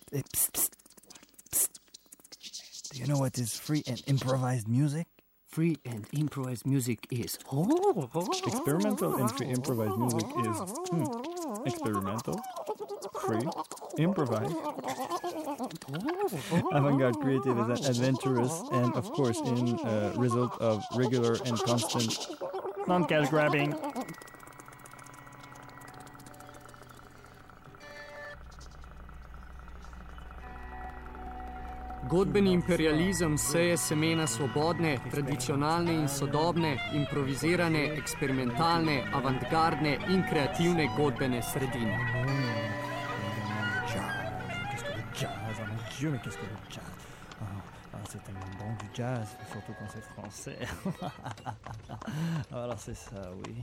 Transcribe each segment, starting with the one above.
Psst, psst, psst. Do you know what is free and improvised music? Free and improvised music is... Experimental and free improvised music is... experimental, free, improvised. Avant-garde creative is adventurous and, of course, in result of regular and constant non-cash grabbing. Godbeni imperializem seje semena svobodne, tradicionalne in sodobne, improvizirane, eksperimentalne, avantgardne in kreativne godbene sredine. Dieu, mais qu'est-ce que le jazz? C'est tellement bon du jazz, surtout quand c'est français. Alors c'est ça, oui.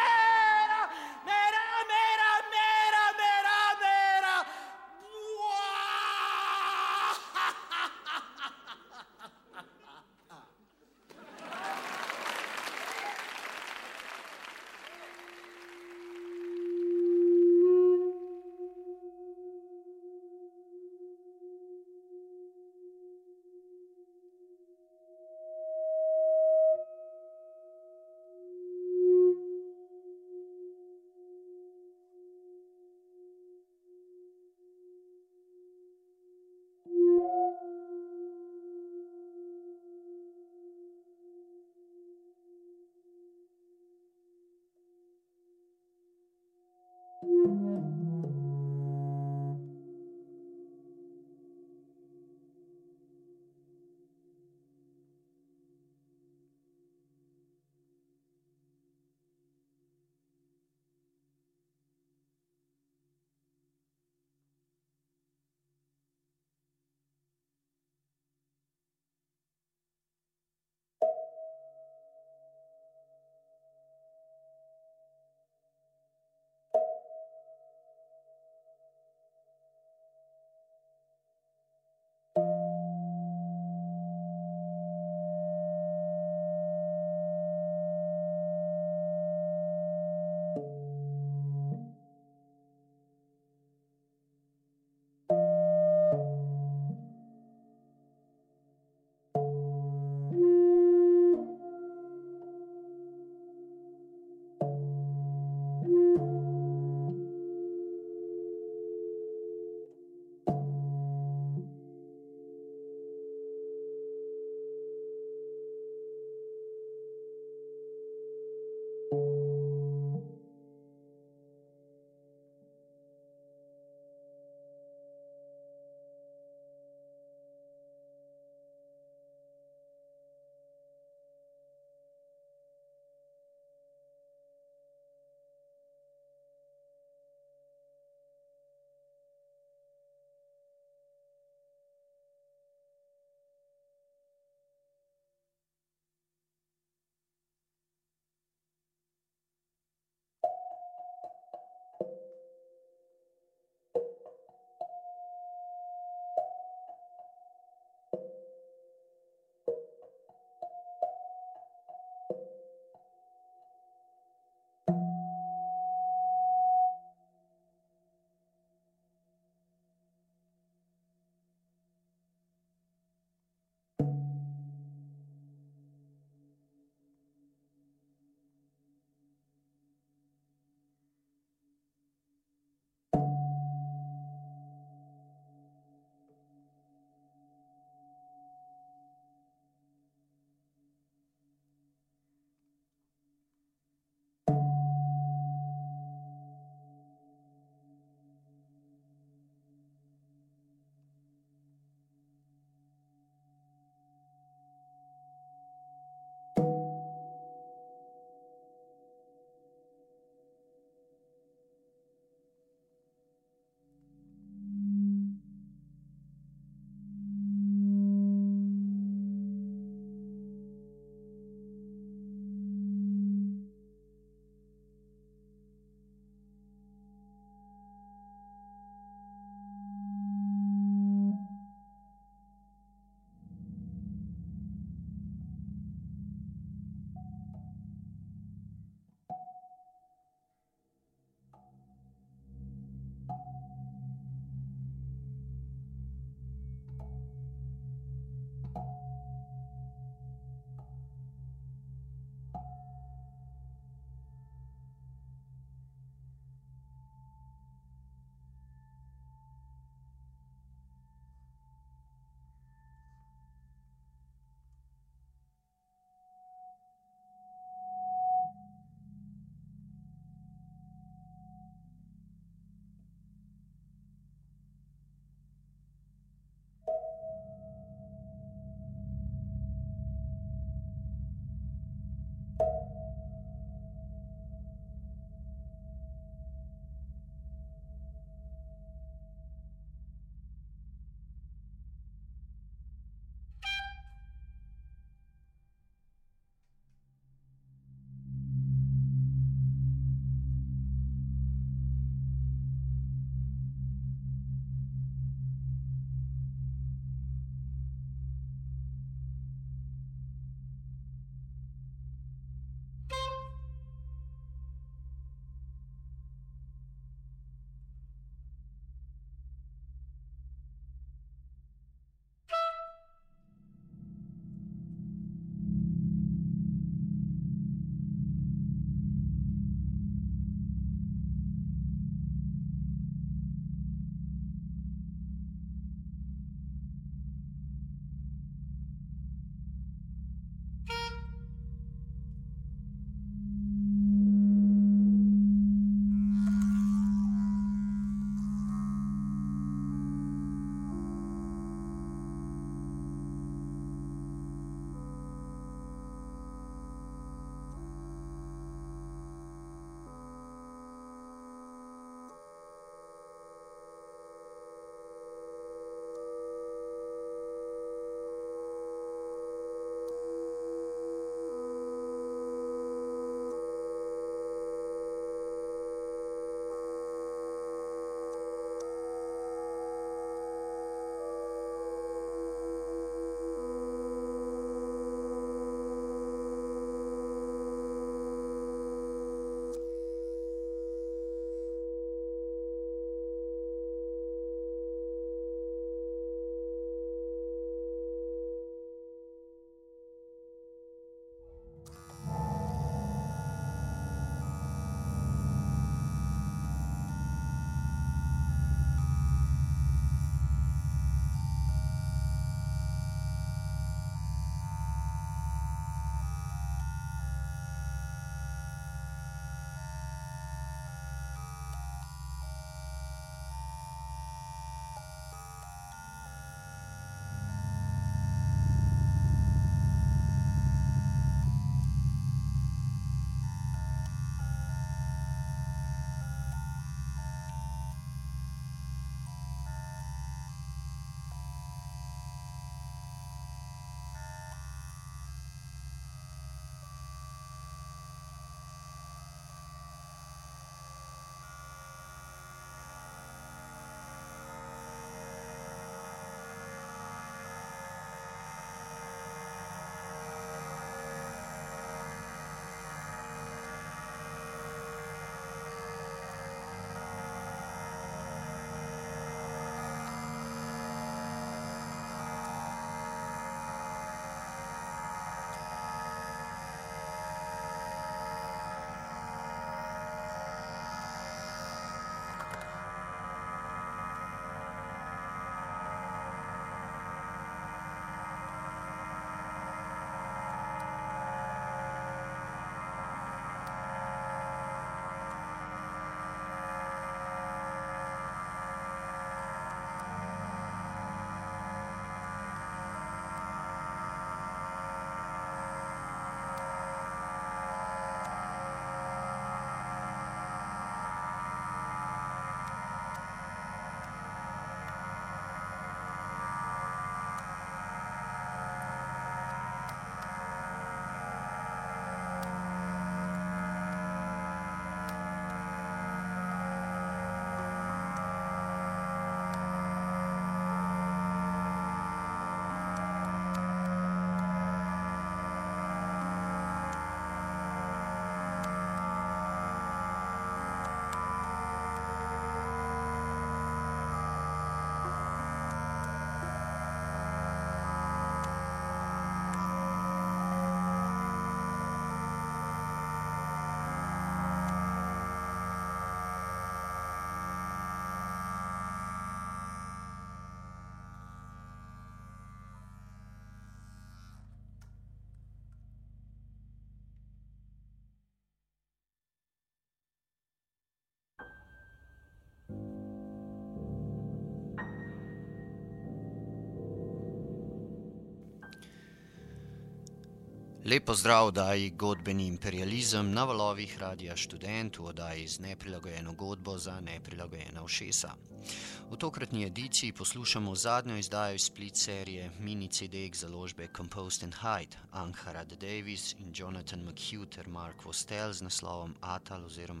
Lep pozdrav v oddaji Godbeni imperializem na valovih Radia Študent v oddaji z neprilagojeno godbo za neprilagojena ušesa. V tokratni ediciji poslušamo zadnjo izdajo iz Split serije mini CD založbe Composed and Hide, Angharad Davis in Jonathan McHugh ter Mark Vostell z naslovom Atal oziroma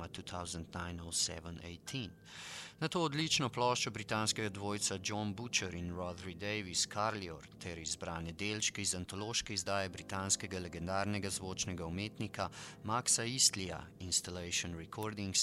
2009-07-18. Na to odlično ploščo britanskega dvojca John Butcher in Rodri Davis Carlior ter izbrane delčke iz antološke izdaje britanskega legendarnega zvočnega umetnika Maxa Eastleya Installation Recordings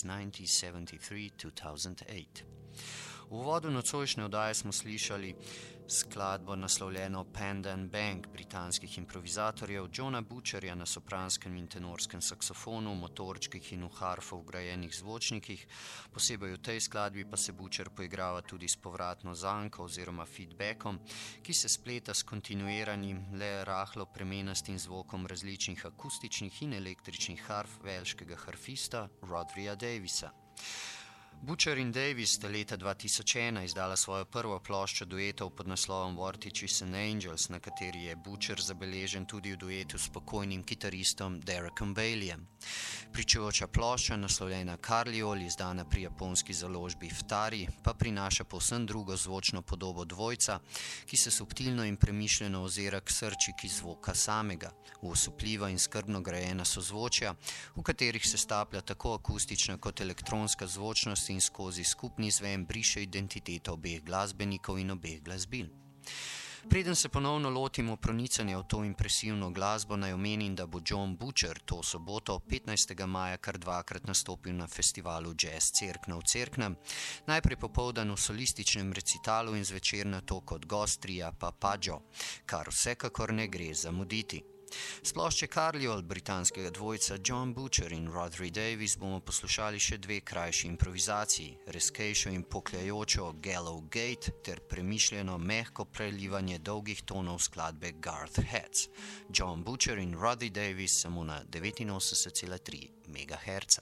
1973-2008. V uvodu nocojšnje oddaje smo slišali skladbo naslovljeno Panda and Bang britanskih improvizatorjev Johna Butcherja na sopranskem in tenorskem saksofonu, motorčkih in v harfo vgrajenih zvočnikih. Posebej v tej skladbi pa se Butcher poigrava tudi s povratno zanko oziroma feedbackom, ki se spleta s kontinuiranim, le rahlo premenastim zvokom različnih akustičnih in električnih harf velškega harfista Rodrija Davisa. Butcher in Davis sta leta 2001 izdala svojo prvo ploščo duetov pod naslovom Vortices and Angels, na kateri je Butcher zabeležen tudi v duetu s pokojnim kitaristom Derekom Baileyem. Pričujoča plošča, naslovljena Carliol, izdana pri japonski založbi Ftari, pa prinaša povsem drugo zvočno podobo dvojca, ki se subtilno in premišljeno ozira k srčiki zvoka samega, v osupljiva in skrbno grajena sozvočja, v katerih se staplja tako akustična kot elektronska zvočnost in skozi skupni zven briše identiteta obeh glasbenikov in obeh glasbil. Preden se ponovno lotimo pronicanja v to impresivno glasbo, naj omenim, da bo John Butcher to soboto 15. maja kar dvakrat nastopil na festivalu Jazz Cerkna v Cerknem, najprej popoldan v solističnem recitalu in zvečer nato kot gost tria Papaggio, kar vsekakor ne gre zamuditi. S plošče Carliol britanskega dvojca John Butcher in Rodri Davis bomo poslušali še dve krajši improvizaciji, rezkejšo in pokljajočo Gallow Gate ter premišljeno mehko prelivanje dolgih tonov skladbe Garth Hats. John Butcher in Rodri Davis samo na 89,3 MHz.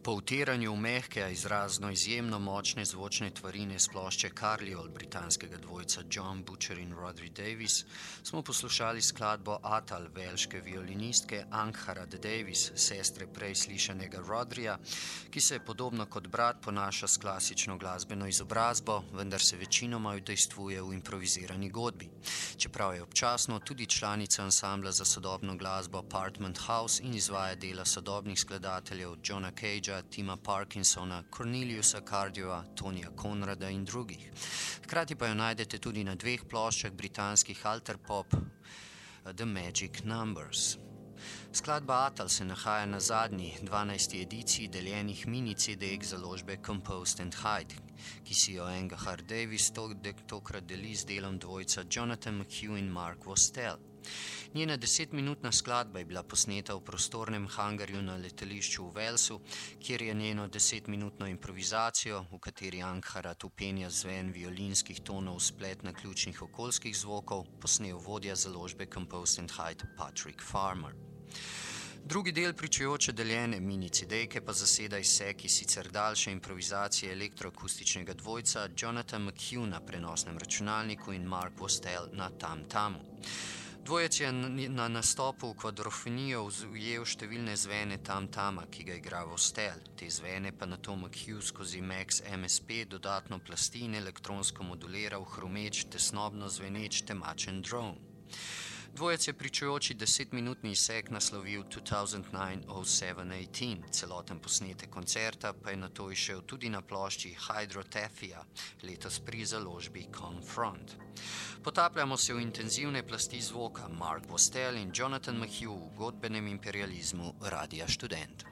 Po utiranju v mehke, a izrazno izjemno močne zvočne tvarine s plošče Carliol britanskega dvojca John Butcher in Rodri Davis smo poslušali skladbo Atal velške violinistke Angharad Davis, sestre prej slišanega Rodrija, ki se podobno kot brat ponaša s klasično glasbeno izobrazbo, vendar se večinoma udejstvuje v improvizirani godbi. Čeprav je občasno tudi članica ansambla za sodobno glasbo Apartment House in izvaja dela sodobnih skladateljev Johna Cagea, Tima Parkinsona, Corneliusa Cardiova, Tonija Conrada in drugih. Hkrati pa jo najdete tudi na 2 ploščah britanskih alterpop The Magic Numbers. Skladba Atal se nahaja na zadnji 12. ediciji deljenih mini-CD-ek založbe Composed and Hide, ki si jo Angharad Davis tokrat deli z delom dvojca Jonathan McHugh in Mark Vostell. Njena 10-minutna skladba je bila posneta v prostornem hangarju na letališču v Walesu, kjer je njeno 10-minutno improvizacijo, v kateri Angharad upenja zven violinskih tonov splet naključnih okoljskih zvokov, posnel vodja založbe Composed and Hide Patrick Farmer. Drugi del pričujoče deljene mini-CD-ke pa zaseda izseki sicer daljše improvizacije elektroakustičnega dvojca Jonathan McHugh na prenosnem računalniku in Mark Vostell na tam-tamu. Dvojec je na nastopu v kvadrofonijo ujel številne zvene tam-tama, ki ga igra Vostell. Te zvene pa nato McHugh skozi Max MSP dodatno plasti in elektronsko modulira v hrumeč, tesnobno zveneč temačen drone. Dvojec je pričujoči 10-minutni izsek naslovil 2009-07-18, celoten posnetek koncerta pa je nato išel tudi na plošči Hydrothefia, letos pri založbi Confront. Potapljamo se v intenzivne plasti zvoka Mark Vostell in Jonathan McHugh v godbenem imperializmu Radia Študent.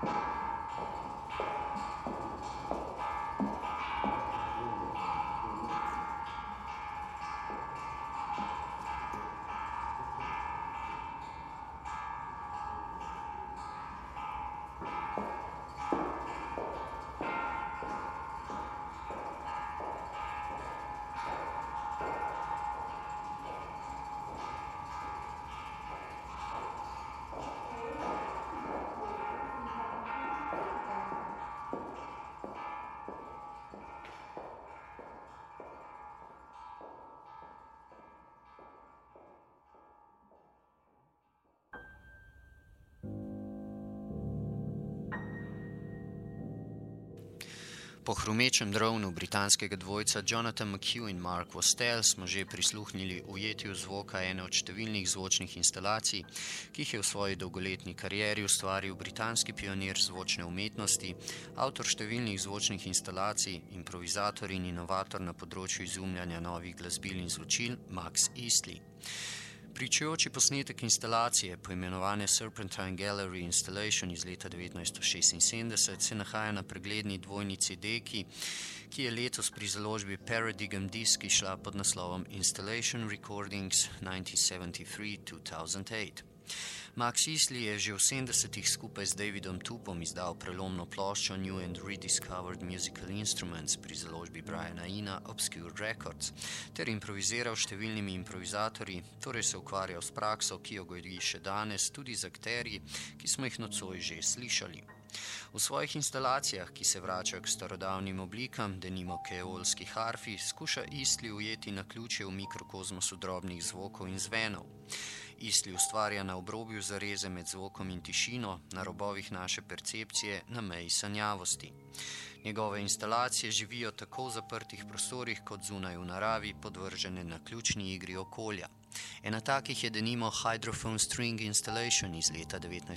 Po hrumečem dronu britanskega dvojca Jonathan McHugh in Mark Vostell smo že prisluhnili ujetju zvoka ene od številnih zvočnih instalacij, ki jih je v svoji dolgoletni karieri ustvaril britanski pionir zvočne umetnosti, avtor številnih zvočnih instalacij, improvizator in inovator na področju izumljanja novih glasbil in zvočil Max Eastley. Pričujoči posnetek instalacije, poimenovane Serpentine Gallery Installation iz leta 1976, se nahaja na pregledni dvojni CD-ki, ki je letos pri založbi Paradigm Disc išla pod naslovom Installation Recordings 1973-2008. Max Eastley je že v 70-ih skupaj z Davidom Tupom izdal prelomno ploščo New and Rediscovered Musical Instruments pri založbi Briana Ena Obscure Records ter improviziral številnimi improvizatorji, torej se ukvarjal s prakso, ki jo goji še danes, tudi z akterji, ki smo jih nocoj že slišali. V svojih instalacijah, ki se vračajo k starodavnim oblikam, denimo k eolski harfi, skuša Eastley ujeti naključje v mikrokozmosu drobnih zvokov in zvenov. Eastley ustvarja na obrobju zareze med zvokom in tišino, na robovih naše percepcije, na meji sanjavosti. Njegove instalacije živijo tako v zaprtih prostorih kot zunaj v naravi, podvržene naključni igri okolja. Ena takih je denimo Hydrophone String Installation iz leta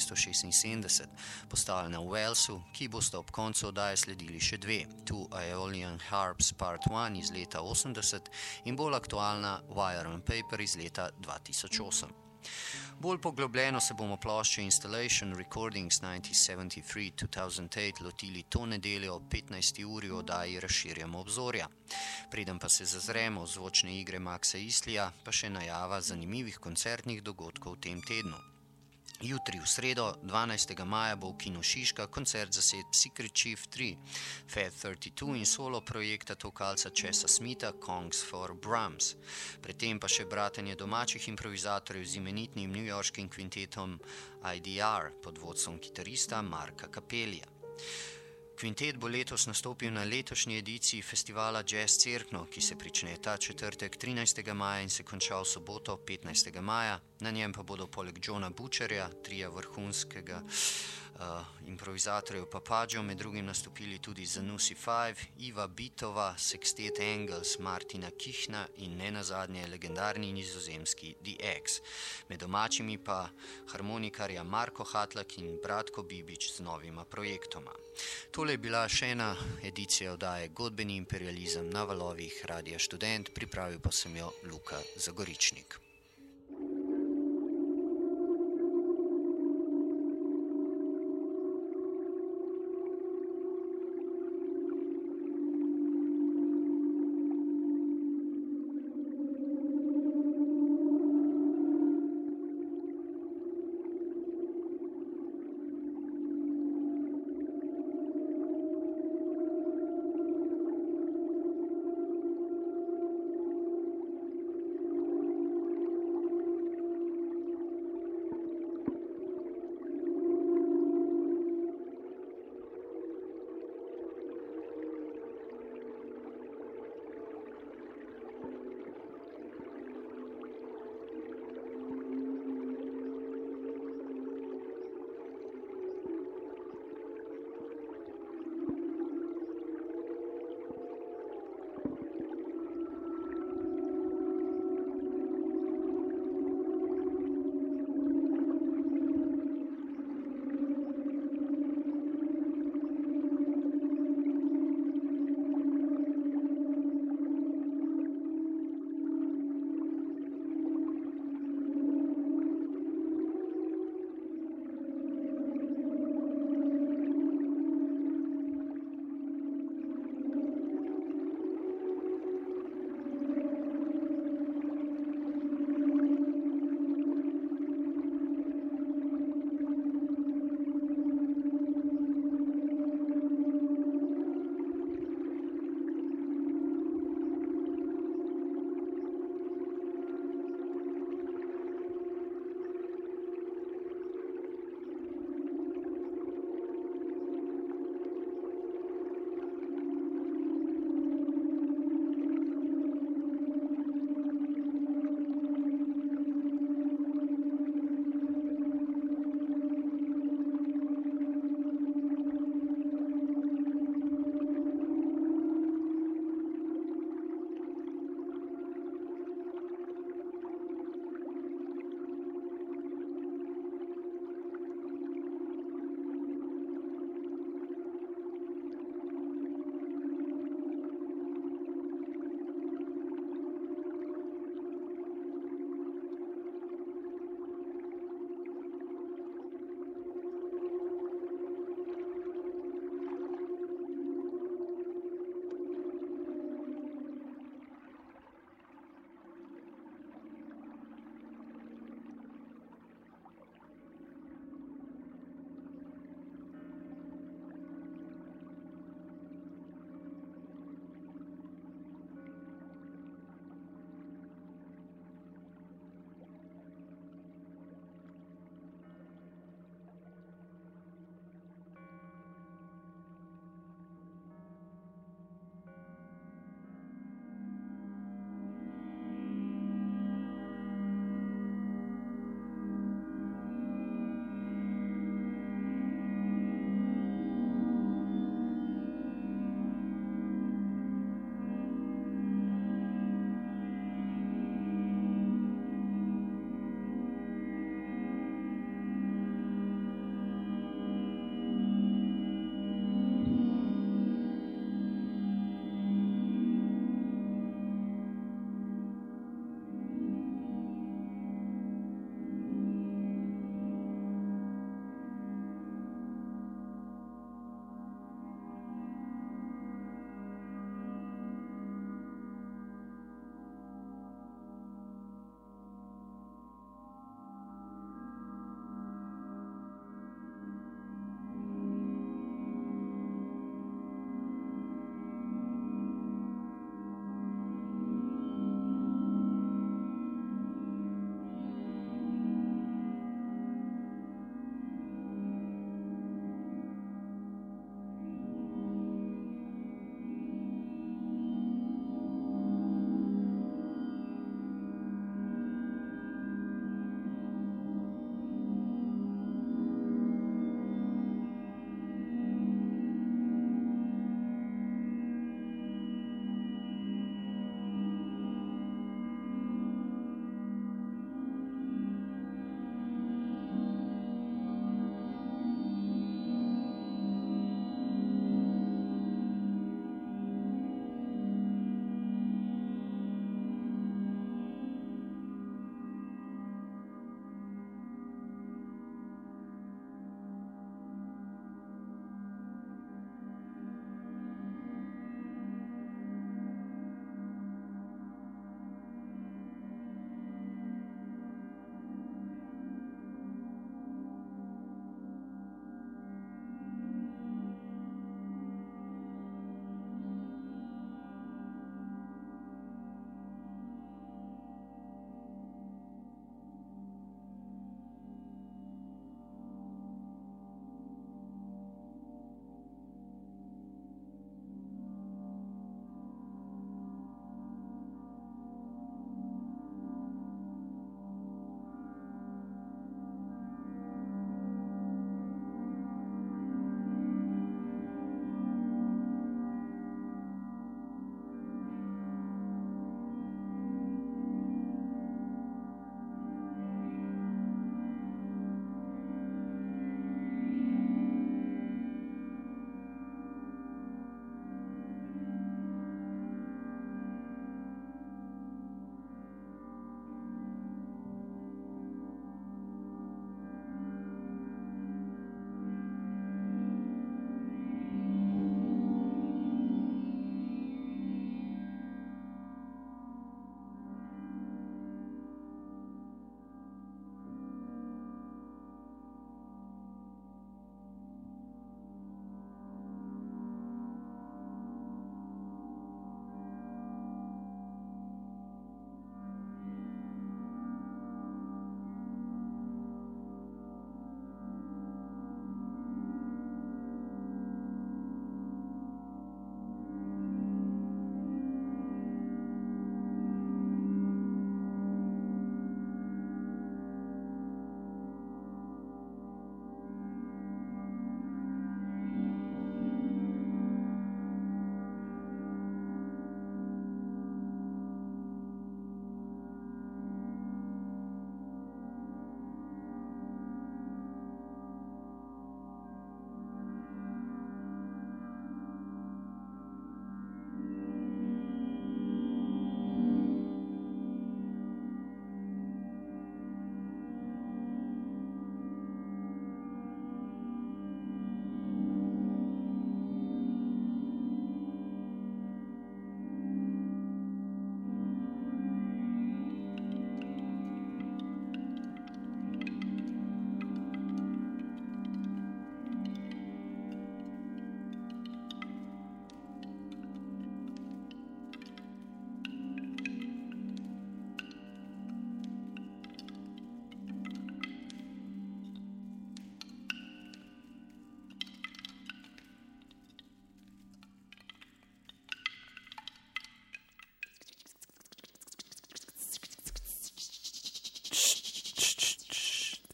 1976, postavljena v Walesu, ki bosta ob koncu oddaje sledili še dve, Two Aeolian Harps Part 1 iz leta 80 in bolj aktualna Wire on Paper iz leta 2008. Bolj poglobljeno se bomo plošče Installation Recordings 1973-2008 lotili to nedeljo ob 15. uri v oddaji Razširjamo obzorja. Preden pa se zazremo v zvočne igre Maxa Eastleya, pa še najava zanimivih koncertnih dogodkov v tem tednu. Jutri v sredo, 12. maja, bo v Kinu Šiška koncert zasedb Secret Chief 3, Fed 32 in solo projekta tokalca Chessa Smitha Kongs for Brahms. Predtem pa še bratenje domačih improvizatorjev z imenitnim newyorškim kvintetom IDR pod vodstvom kitarista Marka Capellija. Kvintet bo letos nastopil na letošnji ediciji festivala Jazz Cerkno, ki se prične ta četrtek 13. maja in se konča v soboto 15. maja. Na njem pa bodo poleg Johna Butcherja, trija vrhunskega improvizatorjev Papaggio, med drugim nastopili tudi Zanussi 5, Iva Bitova, Sextet Engels, Martina Kihna in nenazadnje legendarni nizozemski The X. Med domačimi pa harmonikarja Marko Hatlak in Bratko Bibič z novima projektoma. Tole je bila še ena edicija oddaje Godbeni imperializem na valovih Radia Študent, pripravil pa sem jo Luka Zagoričnik.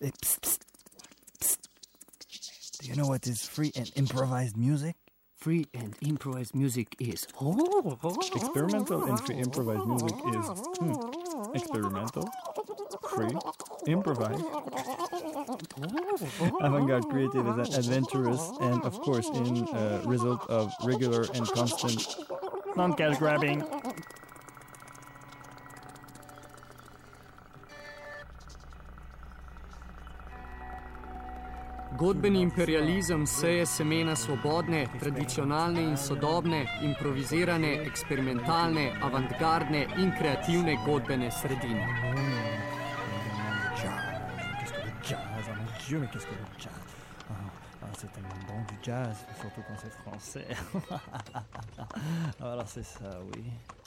Hey, psst, psst, psst. Do you know what is free and improvised music? Free and improvised music is Experimental and free improvised music is experimental, free, improvised. Avant-garde creative is adventurous and, of course, in result of regular and constant non-cash grabbing. Godbeni imperializem seje semena svobodne, tradicionalne in sodobne, improvizirane, eksperimentalne, avantgardne in kreativne godbene sredine. Qu'est-ce que le jazz? Oh mon Dieu, mais qu'est-ce que le jazz? C'est tellement bon du jazz, surtout quand c'est français. Alors c'est ça, oui.